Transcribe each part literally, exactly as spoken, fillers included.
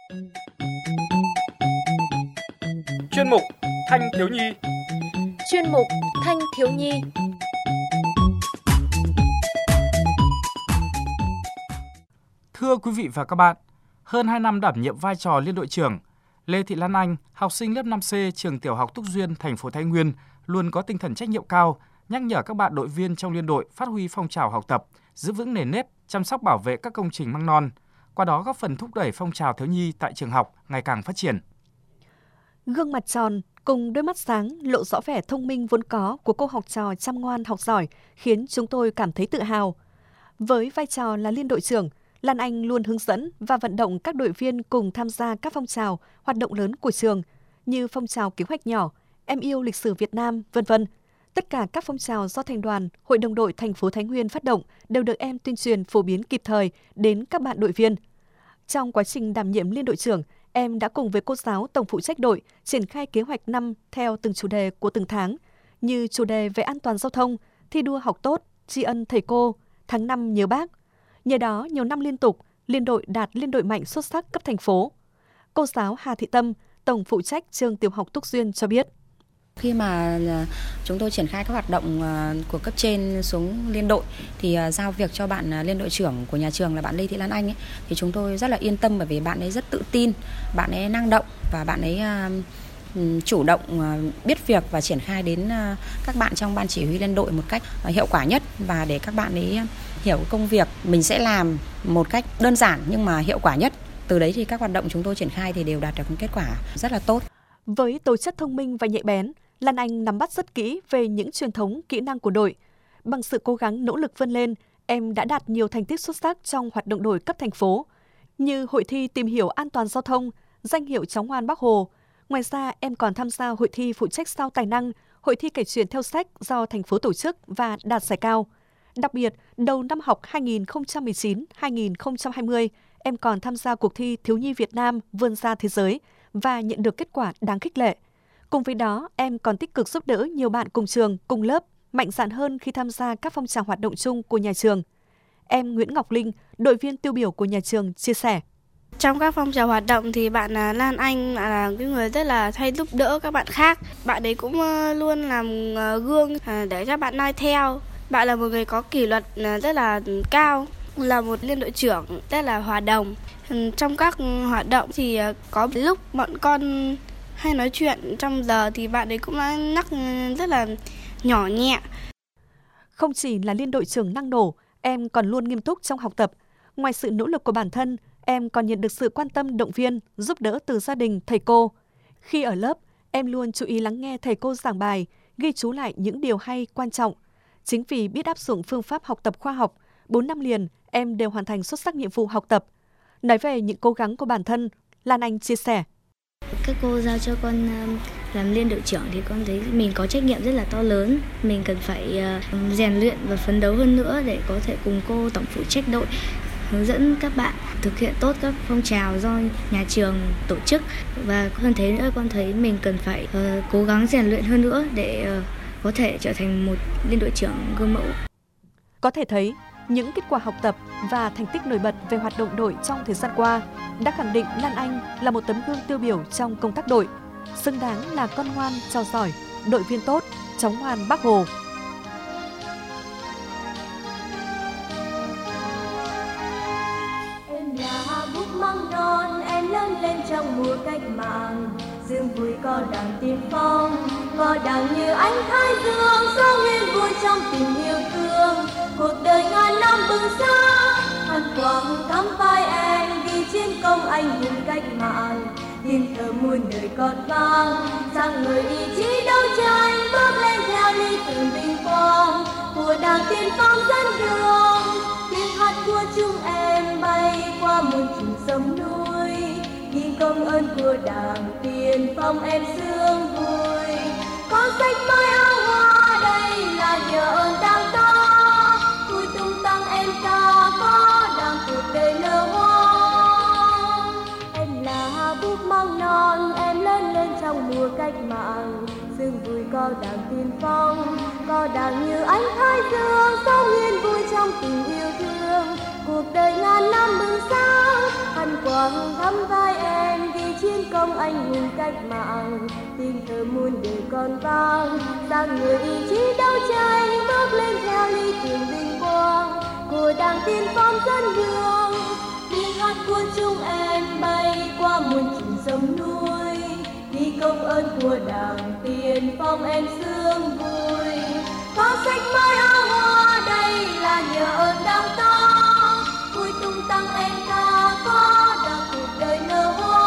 Chuyên mục Thanh thiếu nhi. Chuyên mục Thanh thiếu nhi. Thưa quý vị và các bạn, hơn hai năm đảm nhiệm vai trò liên đội trưởng, Lê Thị Lan Anh, học sinh lớp năm C trường tiểu học Túc Duyên, thành phố Thái Nguyên, luôn có tinh thần trách nhiệm cao, nhắc nhở các bạn đội viên trong liên đội phát huy phong trào học tập, giữ vững nền nếp, chăm sóc bảo vệ các công trình măng non, qua đó góp phần thúc đẩy phong trào thiếu nhi tại trường học ngày càng phát triển. Gương mặt tròn cùng đôi mắt sáng lộ rõ vẻ thông minh vốn có của cô học trò chăm ngoan học giỏi khiến chúng tôi cảm thấy tự hào. Với vai trò là liên đội trưởng, Lan Anh luôn hướng dẫn và vận động các đội viên cùng tham gia các phong trào, hoạt động lớn của trường như phong trào kế hoạch nhỏ, em yêu lịch sử Việt Nam, vân vân. Tất cả các phong trào do thành đoàn, hội đồng đội thành phố Thái Nguyên phát động đều được em tuyên truyền phổ biến kịp thời đến các bạn đội viên. Trong quá trình đảm nhiệm liên đội trưởng, em đã cùng với cô giáo tổng phụ trách đội triển khai kế hoạch năm theo từng chủ đề của từng tháng, như chủ đề về an toàn giao thông, thi đua học tốt, tri ân thầy cô, tháng năm nhớ bác. Nhờ đó, nhiều năm liên tục, liên đội đạt liên đội mạnh xuất sắc cấp thành phố. Cô giáo Hà Thị Tâm, tổng phụ trách trường tiểu học Túc Duyên cho biết. Khi mà chúng tôi triển khai các hoạt động của cấp trên xuống liên đội thì giao việc cho bạn liên đội trưởng của nhà trường là bạn Lê Thị Lan Anh ấy, thì chúng tôi rất là yên tâm bởi vì bạn ấy rất tự tin, bạn ấy năng động và bạn ấy chủ động biết việc và triển khai đến các bạn trong ban chỉ huy liên đội một cách hiệu quả nhất và để các bạn ấy hiểu công việc mình sẽ làm một cách đơn giản nhưng mà hiệu quả nhất. Từ đấy thì các hoạt động chúng tôi triển khai thì đều đạt được kết quả rất là tốt. Với tố chất thông minh và nhạy bén, Lan Anh nắm bắt rất kỹ về những truyền thống, kỹ năng của đội. Bằng sự cố gắng nỗ lực vươn lên, em đã đạt nhiều thành tích xuất sắc trong hoạt động đội cấp thành phố, như hội thi tìm hiểu an toàn giao thông, danh hiệu cháu ngoan Bác Hồ. Ngoài ra, em còn tham gia hội thi phụ trách sao tài năng, hội thi kể chuyện theo sách do thành phố tổ chức và đạt giải cao. Đặc biệt, đầu năm học hai nghìn không trăm mười chín hai nghìn không trăm hai mươi, em còn tham gia cuộc thi Thiếu nhi Việt Nam vươn ra thế giới và nhận được kết quả đáng khích lệ. Cùng với đó, em còn tích cực giúp đỡ nhiều bạn cùng trường, cùng lớp, mạnh dạn hơn khi tham gia các phong trào hoạt động chung của nhà trường. Em Nguyễn Ngọc Linh, đội viên tiêu biểu của nhà trường, chia sẻ. Trong các phong trào hoạt động thì bạn Lan Anh là cái người rất là hay giúp đỡ các bạn khác. Bạn ấy cũng luôn làm gương để các bạn noi theo. Bạn là một người có kỷ luật rất là cao, là một liên đội trưởng rất là hòa đồng. Trong các hoạt động thì có lúc bọn con hay nói chuyện trong giờ thì bạn ấy cũng đã nhắc rất là nhỏ nhẹ. Không chỉ là liên đội trưởng năng nổ, em còn luôn nghiêm túc trong học tập. Ngoài sự nỗ lực của bản thân, em còn nhận được sự quan tâm động viên, giúp đỡ từ gia đình, thầy cô. Khi ở lớp, em luôn chú ý lắng nghe thầy cô giảng bài, ghi chú lại những điều hay, quan trọng. Chính vì biết áp dụng phương pháp học tập khoa học, bốn năm liền em đều hoàn thành xuất sắc nhiệm vụ học tập. Nói về những cố gắng của bản thân, Lan Anh chia sẻ. Các cô giao cho con làm liên đội trưởng thì con thấy mình có trách nhiệm rất là to lớn. Mình cần phải rèn luyện và phấn đấu hơn nữa để có thể cùng cô tổng phụ trách đội hướng dẫn các bạn thực hiện tốt các phong trào do nhà trường tổ chức. Và hơn thế nữa, con thấy mình cần phải uh, cố gắng rèn luyện hơn nữa để uh, có thể trở thành một liên đội trưởng gương mẫu. Có thể thấy, những kết quả học tập và thành tích nổi bật về hoạt động đội trong thời gian qua đã khẳng định Lan Anh là một tấm gương tiêu biểu trong công tác đội, xứng đáng là con ngoan, trò giỏi, đội viên tốt, cháu ngoan Bác Hồ. Em là búp măng non, em lớn lên trong mùa cách mạng, dương vui co đằng tiên phong, co đằng như ánh thái dương, sao nguyên vui trong tình yêu thương. Cuộc đời ngàn năm bừng sáng, hân quang thắm vai em vì chiến công anh hùng cách mạng. Tiếng thở muôn đời còn vang, sang người ý chí đấu tranh, bước lên theo lý tưởng vinh quang của đảng tiên phong dẫn đường. Tiếng hát của chúng em bay qua muôn trùng sông núi, ghi công ơn của đảng tiên phong em sướng vui. Con sách mới áo hoa đây là nhờ ơn đảng ta, vui tung tăng em ta có đảng cuộc đời nở hoa. Em là búp măng non, em lớn lên trong mùa cách mạng, sương vui co đảng tiên phong, co đảng như ánh thái dương, sống yên vui trong tình yêu thương. Cuộc đời ngàn năm bừng sáng, hân quang thắm vai em anh hùng cách mạng, tiếng thơ muôn đời còn vang, rằng người ý chí đấu tranh bước lên theo lý tưởng vinh quang của Đảng Tiên phong dân đường. Tiếng hát của chúng em bay qua muôn trùng sông núi, vì công ơn của Đảng Tiên phong em sướng vui. Có sách mới áo hoa đây là nhờ ơn Đảng ta, vui tung tăng em ca có Đảng cuộc đời nở hoa.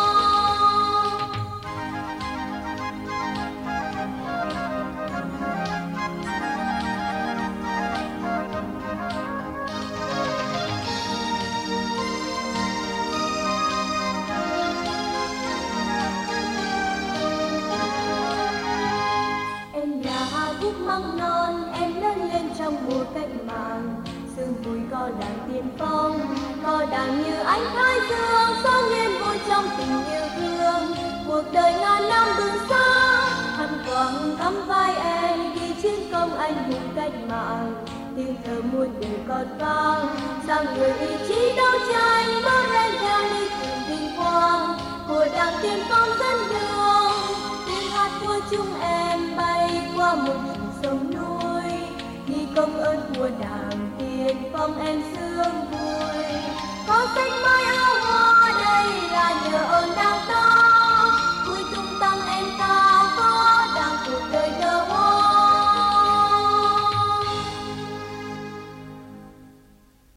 Phúc măng non em lớn lên trong mùa cách mạng, sương vui có Đảng Tiên phong, có Đảng như ánh thái dương, sống yên vui trong tình yêu thương. Cuộc đời ngàn năm đường xa, hân quang thắm vai em đi chiến công anh hùng cách mạng, tiếng thơ muôn đời còn vang, rằng người ý chí đấu tranh bước lên theo lý tưởng vinh quang của Đảng Tiên phong dân đường. Tiếng hát của chúng em bay qua một sông núi, vì công ơn của Đảng Tiên phong em sướng vui. Có sách mới áo